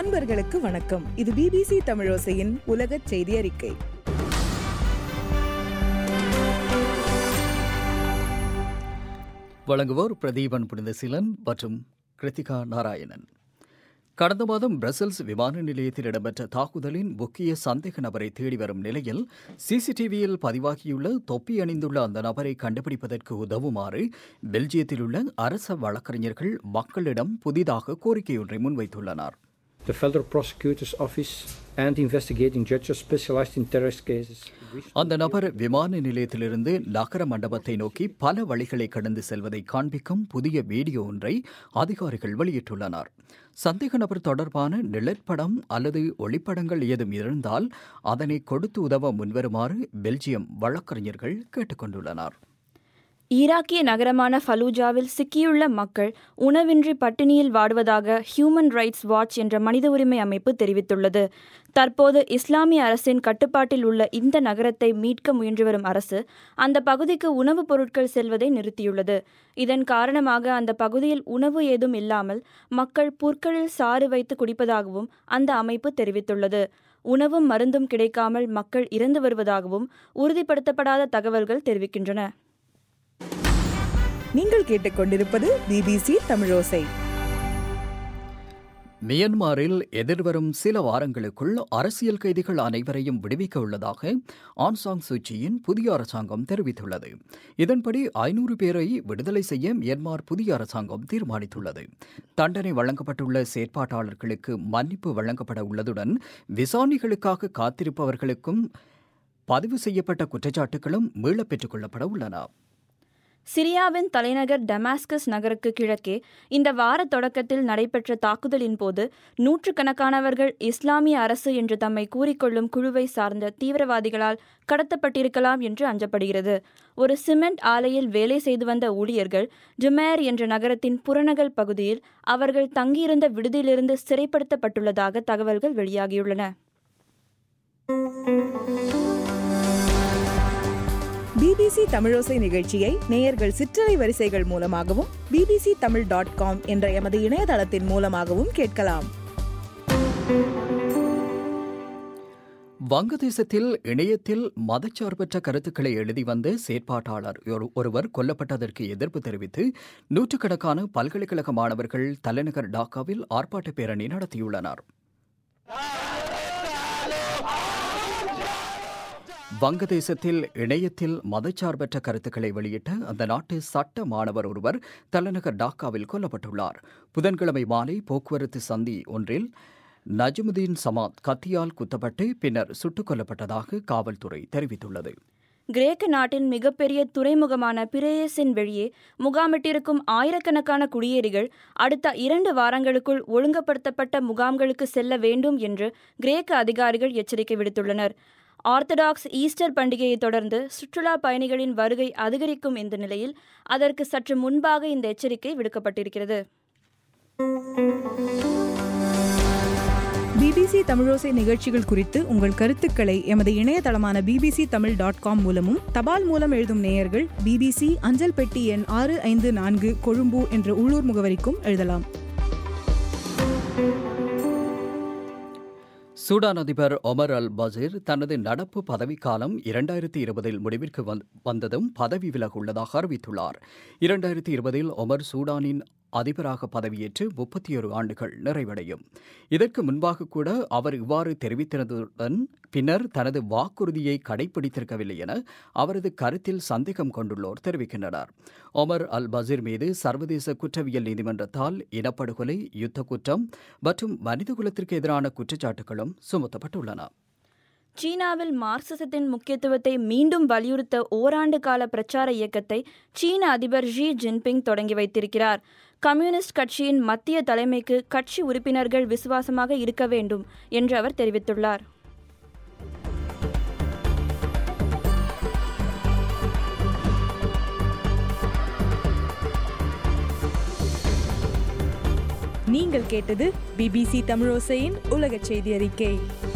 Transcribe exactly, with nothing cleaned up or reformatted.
அன்பர்களுக்கு வணக்கம். இது பிபிசி தமிழோசையின் உலக செய்தி அறிக்கை. வழங்குவோர் பிரதீபன் புனிதசீலன் மற்றும் கிருத்திகா நாராயணன். கடந்த மாதம் பிரசல்ஸ் விமான நிலையத்தில் இடம்பெற்ற தாக்குதலின் முக்கிய சந்தேக நபரை தேடி வரும் நிலையில் சிசிடிவியில் பதிவாகியுள்ள தொப்பி அணிந்துள்ள அந்த நபரை கண்டுபிடிப்பதற்கு உதவுமாறு பெல்ஜியத்தில் உள்ள அரச வழக்கறிஞர்கள் மக்களிடம் புதிதாக கோரிக்கையொன்றை முன்வைத்துள்ளனர். The Federal Prosecutor's Office and investigating judges specialized in terrorist cases. அந்த நபர் விமான நிலையத்திலிருந்து நகர மண்டபத்தை நோக்கி பல வழிகளை கடந்து செல்வதை காண்பிக்கும் புதிய வீடியோ ஒன்றை அதிகாரிகள் வெளியிட்டுள்ளனர். சந்தேக நபர் தொடர்பான நிழற்படம் அல்லது ஒளிப்படங்கள் ஏதும் இருந்தால் அதனை கொடுத்து உதவ முன்வருமாறு பெல்ஜியம் வழக்கறிஞர்கள் கேட்டுக் கொண்டுள்ளனர். ஈராக்கிய நகரமான ஃபலூஜாவில் சிக்கியுள்ள மக்கள் உணவின்றி பட்டினியில் வாடுவதாக ஹியூமன் ரைட்ஸ் வாட்ச் என்ற மனித உரிமை அமைப்பு தெரிவித்துள்ளது. தற்போது இஸ்லாமிய அரசின் கட்டுப்பாட்டில் உள்ள இந்த நகரத்தை மீட்க முயன்று வரும் அரசு அந்த பகுதிக்கு உணவுப் பொருட்கள் செல்வதை நிறுத்தியுள்ளது. இதன் காரணமாக அந்த பகுதியில் உணவு ஏதும் இல்லாமல் மக்கள் புற்களில் சாறு வைத்து குடிப்பதாகவும் அந்த அமைப்பு தெரிவித்துள்ளது. உணவும் மருந்தும் கிடைக்காமல் மக்கள் இறந்து வருவதாகவும் உறுதிப்படுத்தப்படாத தகவல்கள் தெரிவிக்கின்றன. நீங்கள் கேட்டுக்கொண்டிருப்பது பிபிசி தமிழோசை. மியன்மாரில் எதிர்வரும் சில வாரங்களுக்குள் அரசியல் கைதிகள் அனைவரையும் விடுவிக்க உள்ளதாக ஆங் சான் சூச்சியின் புதிய அரசாங்கம் தெரிவித்துள்ளது. இதன்படி ஐநூறு பேரை விடுதலை செய்ய மியன்மார் புதிய அரசாங்கம் தீர்மானித்துள்ளது. தண்டனை வழங்கப்பட்டுள்ள செயற்பாட்டாளர்களுக்கு மன்னிப்பு வழங்கப்பட உள்ளதுடன் விசாரணைகளுக்காக காத்திருப்பவர்களுக்கும் பதிவு செய்யப்பட்ட குற்றச்சாட்டுகளும் மீளப் பெற்றுக் கொள்ளப்பட உள்ளன. சிரியாவின் தலைநகர் டமாஸ்கஸ் நகருக்கு கிழக்கே இந்த வார தொடக்கத்தில் நடைபெற்ற தாக்குதலின் போது நூற்றுக்கணக்கானவர்கள் இஸ்லாமிய அரசு என்று தம்மை கூறிக்கொள்ளும் குழுவை சார்ந்த தீவிரவாதிகளால் கடத்தப்பட்டிருக்கலாம் என்று அஞ்சப்படுகிறது. ஒரு சிமெண்ட் ஆலையில் வேலை செய்து வந்த ஊழியர்கள் ஜுமேர் என்ற நகரத்தின் புறநகர் பகுதியில் அவர்கள் தங்கியிருந்த விடுதியிலிருந்து சிறைப்படுத்தப்பட்டுள்ளதாக தகவல்கள் வெளியாகியுள்ளன. பிபிசி தமிழோசை நிகழ்ச்சியை நேயர்கள் சிற்றலை வரிசைகள் மூலமாகவும் பிபிசி தமிழ் டாட் காம் என்ற எமது இணையதளத்தின் மூலமாகவும் கேட்கலாம். வங்கதேசத்தில் இணையத்தில் மதச்சார்பற்ற கருத்துக்களை எழுதி வந்த செயற்பாட்டாளர் ஒருவர் கொல்லப்பட்டதற்கு எதிர்ப்பு தெரிவித்து நூற்றுக்கணக்கான பல்கலைக்கழக மாணவர்கள் தலைநகர் டாக்காவில் ஆர்ப்பாட்ட பேரணி நடத்தியுள்ளனர். வங்கதேசத்தில் இணையத்தில் மதச்சார்பற்ற கருத்துக்களை வெளியிட்ட அந்த நாட்டு சட்ட மாணவர் ஒருவர் தலைநகர் டாக்காவில் கொல்லப்பட்டுள்ளார். புதன்கிழமை மாலை போக்குவரத்து சந்தி ஒன்றில் நஜ்முதீன் சமாத் கத்தியால் குத்தப்பட்டு பின்னர் சுட்டுக் கொல்லப்பட்டதாக காவல்துறை தெரிவித்துள்ளது. கிரேக்க நாட்டின் மிகப்பெரிய துறைமுகமான பிரேயஸின் வெளியே முகாமிட்டிருக்கும் ஆயிரக்கணக்கான குடியேறிகள் அடுத்த இரண்டு வாரங்களுக்குள் ஒழுங்குபடுத்தப்பட்ட முகாம்களுக்கு செல்ல வேண்டும் என்று கிரேக்க அதிகாரிகள் எச்சரிக்கை விடுத்துள்ளனர். ஆர்த்தடாக்ஸ் ஈஸ்டர் பண்டிகையை தொடர்ந்து சுற்றுலா பயணிகளின் வருகை அதிகரிக்கும் இந்த நிலையில் அதற்கு சற்று முன்பாக இந்த எச்சரிக்கை விடுக்கப்பட்டிருக்கிறது. பிபிசி தமிழோசை நிகழ்ச்சிகள் குறித்து உங்கள் கருத்துக்களை எமது இணையதளமான பிபிசி தமிழ் டாட் காம் மூலமும் தபால் மூலம் எழுதும் நேயர்கள் பிபிசி அஞ்சல் பெட்டி எண் ஆறு ஐந்து நான்கு கொழும்பு என்ற உள்ளூர் முகவரிக்கும் எழுதலாம். சூடான் அதிபர் ஒமர் அல் பசீர் தனது நடப்பு பதவிக்காலம் இரண்டாயிரத்தி இருபதில் முடிவிற்கு வந்ததும் பதவி விலக உள்ளதாக அறிவித்துள்ளார். இரண்டாயிரத்தி இருபதில் ஒமர் சூடானின் அதிபராக பதவியேற்று முப்பத்தி ஒரு ஆண்டுகள் நிறைவடையும். இதற்கு முன்பாக கூட அவர் இவ்வாறு தெரிவித்திருந்ததுடன் பின்னர் தனது வாக்குறுதியை கடைபிடித்திருக்கவில்லை என அவரது கருத்தில் சந்தேகம் கொண்டுள்ளோர் தெரிவிக்கின்றனர். ஒமர் அல் பசீர் மீது சர்வதேச குற்றவியல் நீதிமன்றத்தால் இனப்படுகொலை, யுத்த குற்றம் மற்றும் மனிதகுலத்திற்கு எதிரான குற்றச்சாட்டுகளும் சுமத்தப்பட்டுள்ளன. சீனாவில் மார்க்சிசத்தின் முக்கியத்துவத்தை மீண்டும் வலியுறுத்த ஓராண்டு கால பிரச்சார இயக்கத்தை சீன அதிபர் ஷி ஜின்பிங் தொடங்கி வைத்திருக்கிறார். கம்யூனிஸ்ட் கட்சியின் மத்திய தலைமைக்கு கட்சி உறுப்பினர்கள் விசுவாசமாக இருக்க வேண்டும் என்று அவர் தெரிவித்துள்ளார். நீங்கள் கேட்டது பிபிசி தமிழோசையின் உலக செய்தி அறிக்கை.